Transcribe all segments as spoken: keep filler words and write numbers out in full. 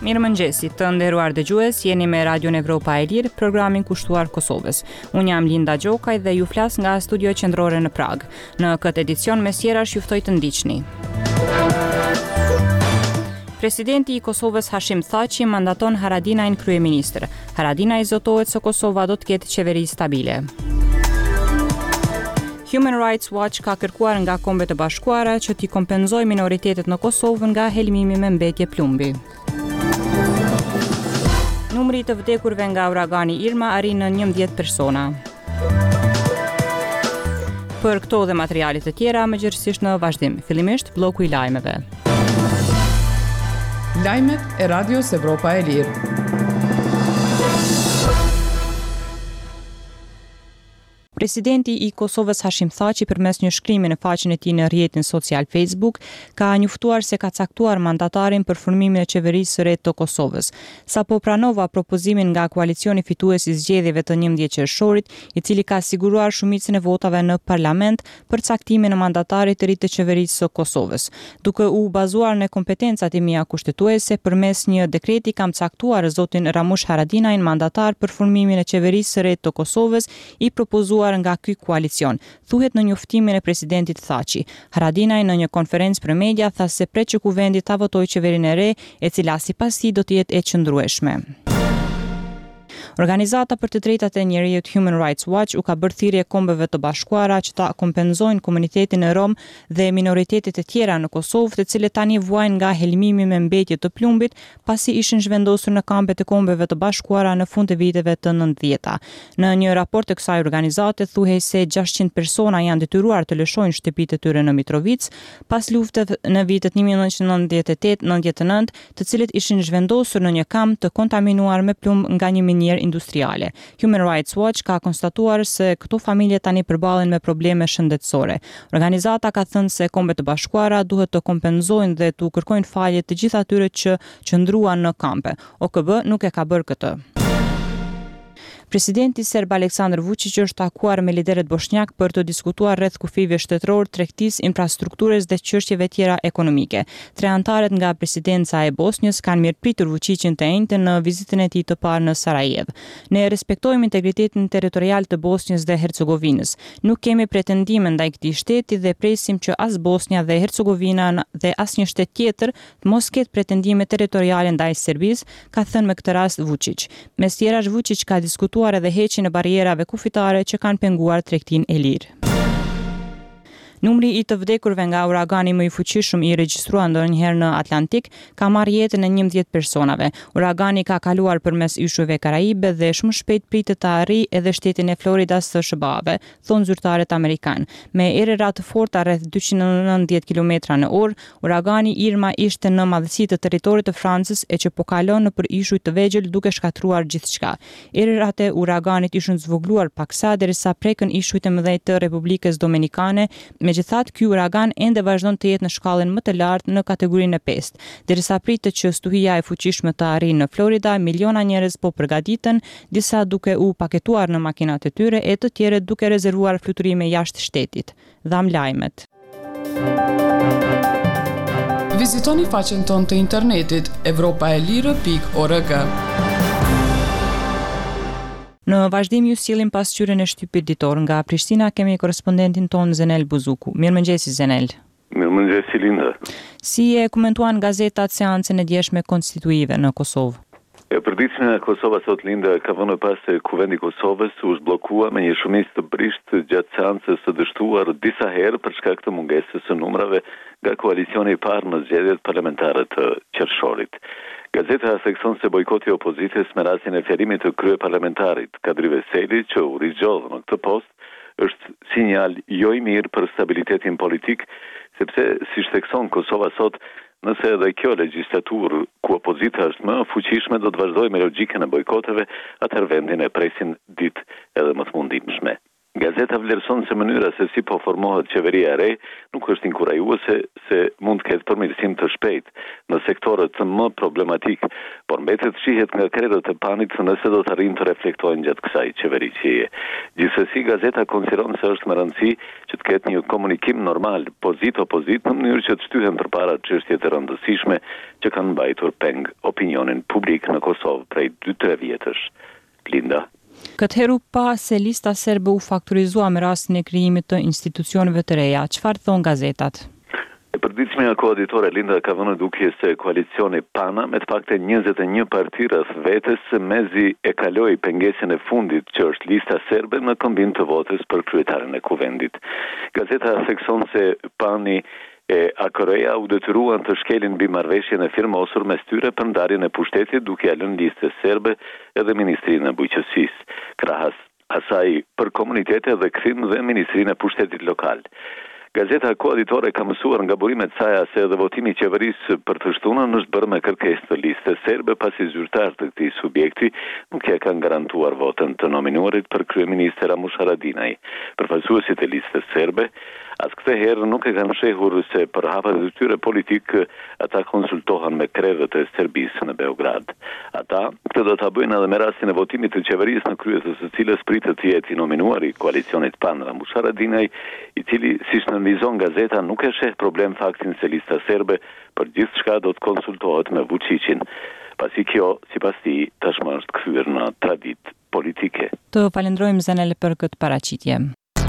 Mirëmëngjesi, të nderuar dëgjues, jeni me Radion Evropa e Lirë, programin kushtuar Kosovës. Unë jam Linda Gjokaj dhe ju flas nga studio qendrore në Prag. Në këtë edicion me sjerash ju ftoj të ndiqni. Presidenti i Kosovës Hashim Thaçi mandaton Haradinajin kryeministër. Haradinaj zotohet se Kosova do të ketë qeveri stabile. Human Rights Watch ka kërkuar nga Kombet e Bashkuara që t'i kompenzojë minoritetet në Kosovë nga helmimi me mbetje plumbi. Numri i të vdekurve nga uragani Irma arrin në njëmbëdhjetë persona. Për këto dhe materialet e tjera, mëngjesisht në vazhdim. Fillimisht bloku i lajmeve. Lajmet e Radios Evropa e Lirë. Presidenti i Kosovës Hashim Thaçi përmes një shkrimi në faqen e tij në rrjetin social Facebook ka njoftuar se ka caktuar mandatarin për formimin e qeverisë së re të Kosovës. Sapo pranova propozimin nga koalicioni fitues i zgjedhjeve të njëmbëdhjetë qershorit, i cili ka siguruar shumicën e votave në parlament për caktimin e mandatarit të ri të qeverisë së Kosovës. Duke u bazuar në kompetencat e mia kushtetuese, përmes një dekreti kam caktuar zotin Ramush Haradinajin mandatar për formimin e qeverisë së re të Kosovës, i propozuar nga ky koalicion, thuhet në njoftimin e presidentit Thaçi. Haradinaj në një konferencë për media tha se pret që kuvendi ta votojë qeverinë e re, e cila sipas tij do të jetë e qëndrueshme. Organizata për të drejtat e njerëzit Human Rights Watch u ka bërë thirrje Kombeve të Bashkuara që ta kompenzojnë komunitetin e Rom dhe minoritetet e tjera në Kosovë, të cilët tani vuajnë nga helmimi me mbetje të plumbit pasi ishin zhvendosur në kampet e Kombeve të Bashkuara në fund të viteve të nëntëdhjetë. Në një raport të kësaj organizate thuhej se gjashtëqind persona janë detyruar të lëshojnë shtëpitë e tyre në Mitrovic pas luftave në vitet një mijë nëntëqind e nëntëdhjetë e tetë nëntëdhjetë e nëntë, të cilët ishin zhvendosur në një kamp të kontaminuar me plumb nga një minier industriale. Human Rights Watch ka konstatuar se këto familje tani përballen me probleme shëndetësore. Organizata ka thënë se Kombet e Bashkuara duhet të kompenzojnë dhe të kërkojnë falje të gjithë atyre që qëndruan në kampe. O K B nuk e ka bërë këtë. Presidenti serb Aleksandar Vučić është takuar me liderët bosnjak për të diskutuar rreth kufive shtetëror, tregtisë, infrastrukturës dhe çështjeve tjera ekonomike. Tre anëtarët nga presidenca e Bosnjës kanë mirëpritur Vučićin të enjten në vizitën e tij të parë në Sarajevo. Ne respektojmë integritetin territorial të Bosnjës dhe Hercegovinës. Nuk kemi pretendime ndaj këtij shteti dhe presim që as Bosnja dhe Hercegovina dhe asnjë shtet tjetër të mos ketë pretendime territoriale ndaj Serbisë, ka thënë me këtë rast Vučić. Mes tjerash Vučić ka diskutuar edhe heqjen e barrierave kufitare që kanë penguar tregtinë e lirë. Numri i të vdekurve nga uragani më i fuqishëm i regjistruar ndonjëherë në Atlantik ka marrë jetën e njëmbëdhjetë personave. Uragani ka kaluar përmes yshujve Karaibe dhe shumë shpejt pritet të arrijë edhe shtetin e Floridas së Sh B A-ve, thonë zyrtarët amerikan. Me erëra të forta rreth dyqind e nëntëdhjetë kilometra në orë, uragani Irma ishte në madhësi të territorit të Francës e që po kalon nëpër ishuj të vegjël duke shkatruar gjithçka. Erërat e uraganit ishin zvogluar paksa derisa prekën ishujt e mëdhenj të Republikës Dominikane. Megjithatë, ky uragan ende vazhdon të jetë në shkallën më të lartë në kategorinë e pestë. Derisa pritet që stuhia e fuqishme të arrijë në Florida, miliona njerëz po përgatiten, disa duke u paketuar në makinat e tyre e të tjerët duke rezervuar fluturime jashtë shtetit. Dham lajmet. Vizitoni faqen tonë të internetit evropaelire pikë org. Në vazhdim ju sjellim pasqyrën e shtypit ditor nga Prishtina, kemi korrespondentin ton Zenel Buzuku. Mirëmëngjesi Zenel. Mirëmëngjesi Linda. Si e komentuan gazetat seancën e djeshme konstituive në Kosovë? E përditshme e Kosova sot Linda ka vënë pas se kuvendi i Kosovës u zbllokua me një shumicë të brisht gjatë seancës së dështuar disa herë për shkak të mungesës së numrave nga koalicioni i parë në zgjedhjet parlamentare të qershorit. Gazeta thekson se bojkoti i opozitës me rastin e fjalimit të kryeparlamentarit Kadri Veseli që u rigjodh në këtë post është sinjal jo i mirë për stabilitetin politik, sepse si thekson Kosova sot, nëse edhe kjo legjislaturë ku opozita është më fuqishme do të vazhdojë me logjikën e bojkoteve, atëherë vendin e presin ditë edhe më të mundimshme. Gazeta vlerëson se mënyra se si po formohet qeveria e re nuk është inkurajuese se mund të ketë përmirësim të shpejtë në sektorët më problematik, por mbetet shihet nga kredët e panit nëse do të arrijnë të reflektojnë gjatë kësaj qeveriqeje. Gjithsesi, gazeta konsideron se është me rëndësi që të ketë një komunikim normal, pozit-opozit, në mënyrë që të shtyhen përpara çështjet e rëndësishme që kanë mbajtur peng opinionin publik në Kosovë prej dy tre vjetësh. Linda. Këtë heru pa se lista serbe u fakturizua me rastin e krijimit të institucioneve të reja. Çfarë thon gazetat? E përditshmja koauditore Linda ka vënë dukje se koalicioni PANA me të paktën njëzet e një parti rreth vetes mezi e kaloi pengesën e fundit që është lista serbe në kombin të votës për kryetarin e kuvendit. Gazeta thekson se PANI e A K R-ja u detyruan të shkelin mbi marrëveshjen e firmosur mes tyre për ndarjen e pushtetit duke ia lënë listës serbe edhe Ministrinë e Bujqësisë. Krahas asaj për komunitete dhe kthim dhe Ministrinë e Pushtetit Lokal. Gazeta koauditore ka mësuar nga burimet saja se edhe votimi i qeverisë për të shtunën është bërë me kërkesë të listës serbe pasi zyrtar të këtij subjekti nuk ja kanë garantuar votën të nominuarit për kryeminist Ramush Haradinaj. Përfaqësuesit e listës serbe as këtë herë nuk e kanë shehur se për hapat e tyre politik ata konsultohen me kredët e Serbisë në Beograd. Ata këtë do ta bëjnë edhe me rastin e votimit të qeverisë në krye të së cilës pritet të jetë i nominuari koalicionit PAN Ramush Haradinaj, i cili siç nënvizon gazeta nuk e sheh problem faktin se lista serbe për gjithçka do të konsultohet me Vučićin, pasi kjo sipas tij tashmë është kthyer në traditë politike. Të falenderojmë Zenele për këtë paraqitje.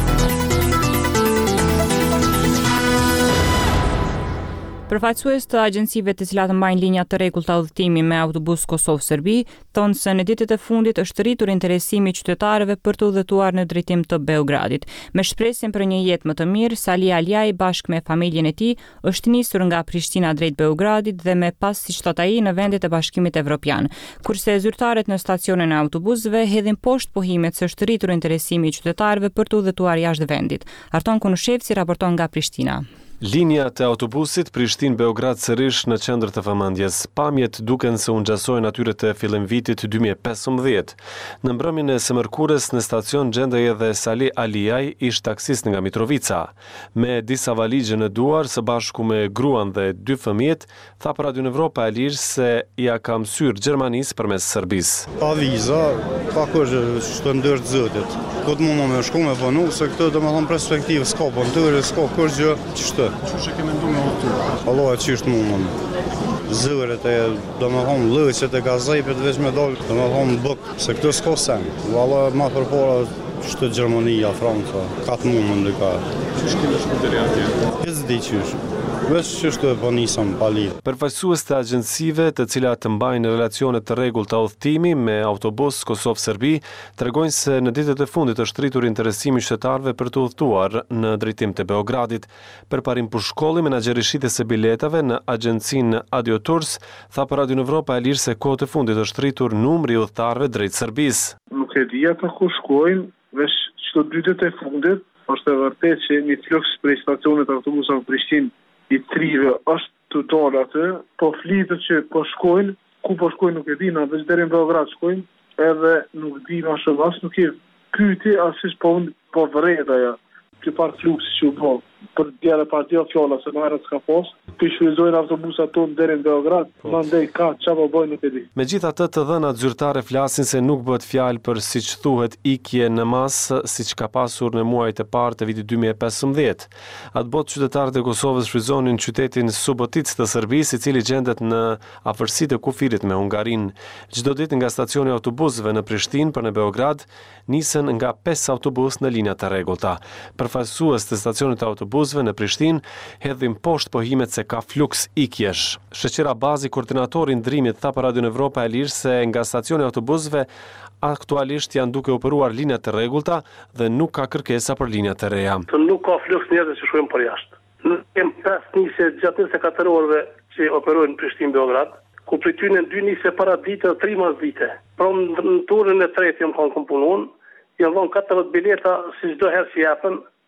Përfaqësues të agjencive të cilat mbajnë linja të rregullta udhëtimi me autobus Kosovë-Serbi thonë se në ditët e fundit është rritur interesimi i qytetarëve për të udhëtuar në drejtim të Beogradit. Me shpresën për një jetë më të mirë, Sali Aliaj bashkë me familjen e tij është nisur nga Prishtina drejt Beogradit dhe me pas siç thot ai në vendet e Bashkimit Evropian. Kurse zyrtarët në stacionin e autobusëve hedhin poshtë pohimet se është rritur interesimi i qytetarëve për të udhëtuar jashtë vendit. Arton Kunushevci raporton nga Prishtina. Linja të autobusit Prishtinë-Beograd sërish në qendër të vëmendjes. Pamjet duken se u ngjasojnë atyre të fillim vitit dy mijë e pesëmbëdhjetë. Në mbrëmjen e së mërkurës në stacion gjendej edhe Sali Aliaj, ish taksist nga Mitrovica. Me disa valigje në duar, së bashku me gruan dhe dy fëmijët, tha për Radio Evropa e Lirë se ja ka mësyer Gjermanisë përmes Serbisë. Pa viza, pa kurrë të ndër zotit. Këtë mund me shku me punu, se këtë do me thonë perspektivë s'ka për ndërë, s'ka kurrë gjë qështë. Që që kemë ndu me otur? Allah e qishtë mundën. Zëret e do me thonë lëqet e gazajpet veç me dollë, do me thonë bëk, se këtë s'ka sen. Allah ma përpora qështë Gjermania, Franca, katë mundën dhe ka. Qështë kemë shku të atje? Pjesë di qështë. Vesh qështë po nisëm pa lidhë. Përfaqësues të agjencive të cilat të mbajnë relacione të rregullta udhëtimi me autobus Kosovë-Serbi tregojnë se në ditët e fundit është rritur interesimi i qytetarëve për të udhëtuar në drejtim të Beogradit. Përparim pushkolli, menaxheri shitjes së biletave në agjencinë Adio Tours tha për Radio Evropa e Lirë se kohët e fundit është rritur numri i udhëtarëve drejt Serbisë. Nuk e di ata ku shkojnë, veç çdo ditët e fundit është e vërtetë që një fluks prej stacionit autobusave në Prishtinë i trive është të dalë atë, po flitet që po shkojnë, ku po shkojnë nuk e di, na veç deri në Beograd shkojnë, edhe nuk di ma shumë, as nuk e pyeti, as po unë po vërejt aja, që par fluksi që u po, për djere par djel fjalla, se në herët s'ka pas, për shfryzojnë autobusat tonë deri në Beograd, ma ndej ka, qa po bojnë nuk e di. Me gjitha të të dhënat zyrtare flasin se nuk bëhet fjalë për si që thuhet ikje në masë, si që ka pasur në muajt e parë të vitit dy mijë e pesëmbëdhjetë. Atë botë qytetarët e Kosovës shfryzonin qytetin Subotic të Serbisë, i cili gjendet në afërsitë e kufirit me Hungarinë. Çdo ditë nga stacioni i autobusëve në Prishtinë për në Beograd nisen nga pesë autobus në linja të rregullta. Përfaqësues të stacionit të autobusëve në Prishtinë hedhin poshtë pohimet se ka fluks ikjesh. Sheqera Bazi, koordinatori i ndrimit, tha për Radio Evropa e Lirë se nga stacioni i autobusëve aktualisht janë duke operuar linja të rregullta dhe nuk ka kërkesa për linja të reja. Nuk ka fluks njerëz që shkojnë për jashtë. Ne kemi pesë nisë gjatë njëzet e katër orëve që operojnë në Prishtinë-Beograd, ku prej tyre dy nisë para dite dhe tri mas vite. Pra në turën e tretë jam kanë komponuar, janë dhënë katërdhjetë bileta si çdo herë që japën,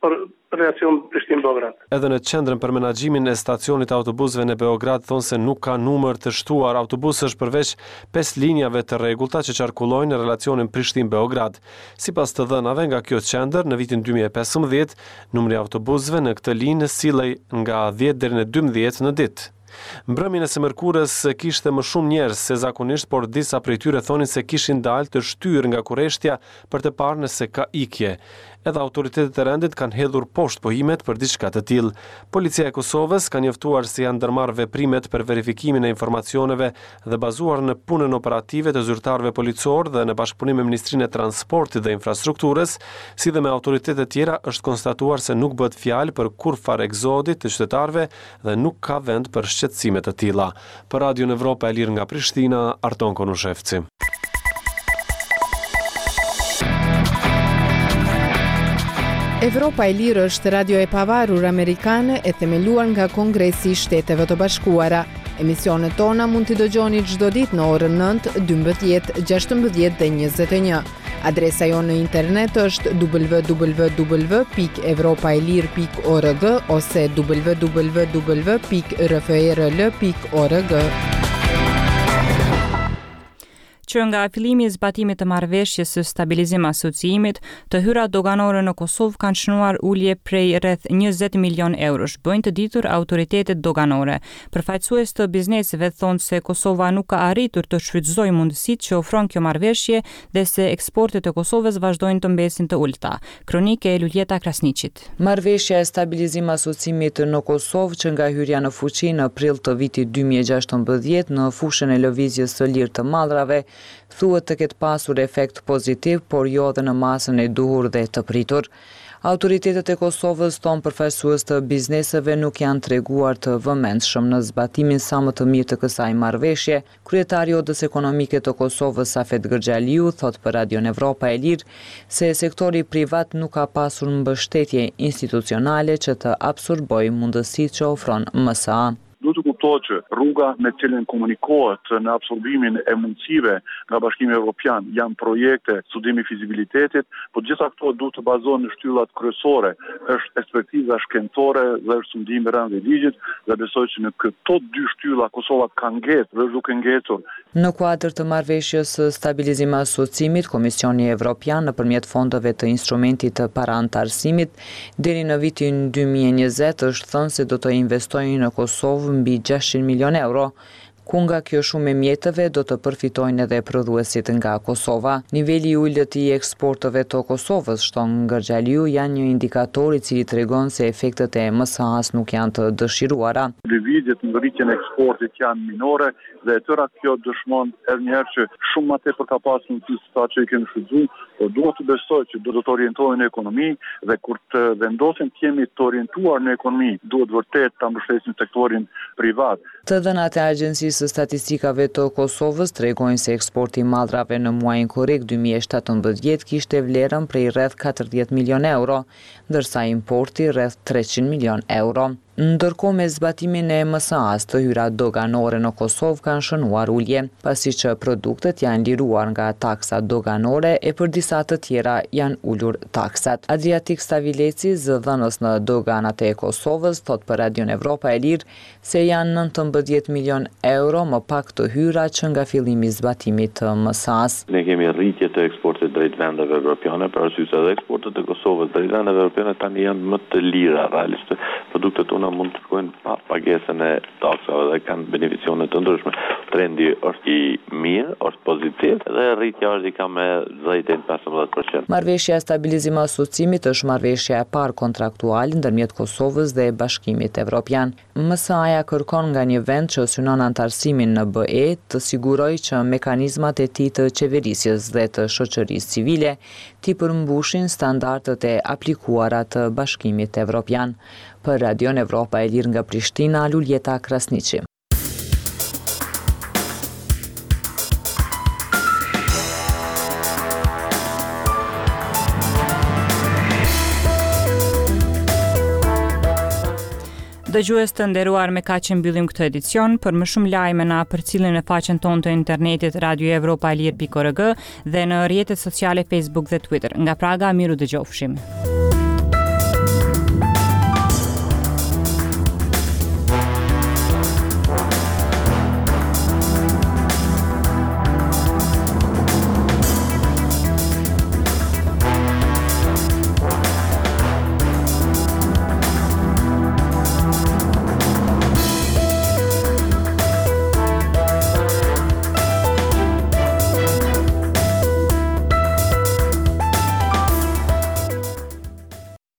për relacion Prishtinë-Beograd. Edhe në qendrën për menaxhimin e stacionit autobusëve në Beograd thonë se nuk ka numër të shtuar autobusësh përveç pesë linjave të rregullta që qarkullojnë në relacionin Prishtinë-Beograd. Sipas të dhënave nga kjo qendër, në vitin dy mijë e pesëmbëdhjetë, numri i autobusëve në këtë linjë sillej nga dhjetë deri në dymbëdhjetë në ditë. Mbrëmjen e së mërkurës kishte më shumë njerëz se zakonisht, por disa prej tyre thonin se kishin dalë të shtyrë nga kurreshtja për të parë nëse ka ikje. Edhe autoritetet e rendit kanë hedhur poshtë pohimet për diçka të tillë. Policia e Kosovës ka njoftuar se janë ndërmarrë veprimet për verifikimin e informacioneve dhe bazuar në punën operative të zyrtarëve policor dhe në bashkëpunim me Ministrinë e Transportit dhe Infrastrukturës, si dhe me autoritetet tjera, është konstatuar se nuk bëhet fjalë për kurrfarë egzodi të qytetarëve dhe nuk ka vend për shqetësime të tilla. Për Radio Evropa e Lirë nga Prishtina, Arton Konushevci. Evropa e Lirë është radio e pavarur amerikane e themeluar nga Kongresi i Shteteve të Bashkuara. Emisionet tona mund t'i dëgjoni çdo ditë në orën nëntë, dymbëdhjetë, gjashtëmbëdhjetë dhe njëzet e një. Adresa jonë në internet është w w w pikë evropaelir pikë org ose w w w pikë r f e r l pikë org. Që nga fillimi i zbatimit të marrëveshjes së stabilizim asociimit, të hyrat doganore në Kosovë kanë shënuar ulje prej rreth njëzet milion eurosh, bëjnë të ditur autoritetet doganore. Përfaqësues të bizneseve thonë se Kosova nuk ka arritur të shfrytëzojë mundësitë që ofron kjo marrëveshje dhe se eksportet e Kosovës vazhdojnë të mbesin të ulta. Kronike e Luljeta Krasniqit. Marrëveshja e stabilizim asociimit në Kosovë që nga hyrja në fuqi në prill të vitit dy mijë e gjashtëmbëdhjetë në fushën e lëvizjes së lirë të mallrave thuhet të ketë pasur efekt pozitiv, por jo edhe në masën e duhur dhe të pritur. Autoritetet e Kosovës thonë përfaqësues të bizneseve nuk janë treguar të vëmendshëm në zbatimin sa më të mirë të kësaj marrëveshje. Kryetari i Odës Ekonomike të Kosovës, Safet Gërxhaliu, thot për Radio Evropa e Lirë se sektori privat nuk ka pasur mbështetje institucionale që të absorbojë mundësitë që ofron M S A. Duhet të kuptohet që rruga me cilën komunikohet në absorbimin e mundësive nga Bashkimi Evropian janë projekte studimi fizibilitetit, por gjitha këto duhet të bazohen në shtyllat kryesore, është ekspertiza shkencore dhe është sundimi rreth ligjit dhe besoj që në këto dy shtylla Kosova ka ngecur dhe është duke ngecur. Në kuadër të marrëveshjes së stabilizim asociimit, Komisioni Evropian nëpërmjet fondeve të instrumentit të parantarësimit deri në vitin dy mijë e njëzet është thënë se do të investojnë në Kosovë mbi gjashtëqind milion euro, ku nga kjo shumë e mjetëve do të përfitojnë edhe prodhuesit nga Kosova. Niveli i ulët i eksporteve të Kosovës, shton Gërxhaliu, janë një indikator i cili tregon se efektet e M S A-s nuk janë të dëshiruara. Lëvizjet në rritjen e eksportit janë minore dhe e tëra kjo dëshmon edhe një herë që shumë më tepër ka pasur në sa që i kemi shfrytzuar, por duhet të besoj që do të orientohen në ekonomi dhe kur të vendosen të jemi të orientuar në ekonomi, duhet vërtet ta mbështesim sektorin privat. Të dhënat e Agjencisë së Statistikave të Kosovës tregojnë se eksporti i mallrave në muajin korrekt dy mijë e shtatëmbëdhjetë kishte vlerën prej rreth katërdhjetë milion euro, ndërsa importi rreth treqind milion euro. Ndërkohë me zbatimin e M S A-s të hyrat doganore në Kosovë kanë shënuar ulje, pasi që produktet janë liruar nga taksa doganore e për disa të tjera janë ulur taksat. Adriatik Stavileci, zëdhënës në doganat e Kosovës, thot për Radio Evropa e Lirë se janë nëntëmbëdhjetë milion euro më pak të hyra që nga fillimi i zbatimit të M S A-s. Ne kemi rritje të eksportit drejt vendeve evropiane, për arsye se edhe eksportet e Kosovës drejt vendeve evropiane tani janë më të lira realisht. Produktet tona mund të shkojnë pa pagesën e taksave dhe kanë beneficione të ndryshme. Trendi është i mirë, është pozitiv dhe rritja është dika me dizet deri në pesëmbëdhjetë përqind. Marrëveshja e stabilizim asociimit është marrëveshja e parë kontraktuale ndërmjet Kosovës dhe Bashkimit Evropian. M S A-ja kërkon nga një vend që synon antarësimin në B E të sigurojë që mekanizmat e tij të qeverisjes dhe të shoqërisë civile t'i përmbushin standardet e aplikuara të Bashkimit Evropian. Për Radio Evropa e Lirë nga Prishtina, Luljeta Krasniqi. Dëgjues të nderuar, me kaq që mbyllim këtë edicion. Për më shumë lajme na përcjellni në faqen tonë të internetit radio evropa e lir pikë org dhe në rrjetet sociale Facebook dhe Twitter. Nga Praga, miru dëgjofshim.